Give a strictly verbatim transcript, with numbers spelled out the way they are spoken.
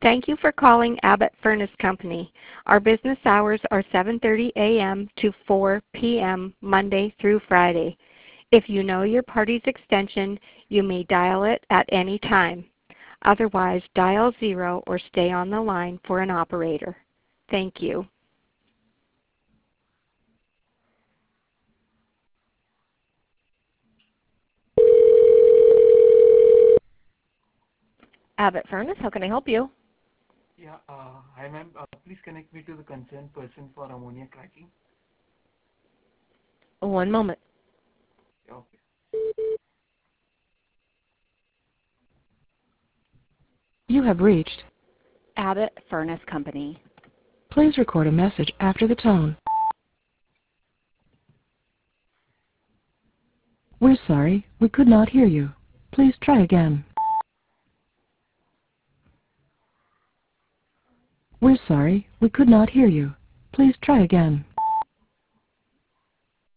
Thank you for calling Abbott Furnace Company. Our business hours are seven thirty a m to four p m Monday through Friday. If you know your party's extension, you may dial it at any time. Otherwise, dial zero or stay on the line for an operator. Thank you. Abbott Furnace, how can I help you? Yeah, uh, hi ma'am. Uh, please connect me to the concerned person for ammonia cracking. One moment. Yeah, okay. You have reached Abbott Furnace Company. Please record a message after the tone. We're sorry, we could not hear you. Please try again. We're sorry, we could not hear you. Please try again.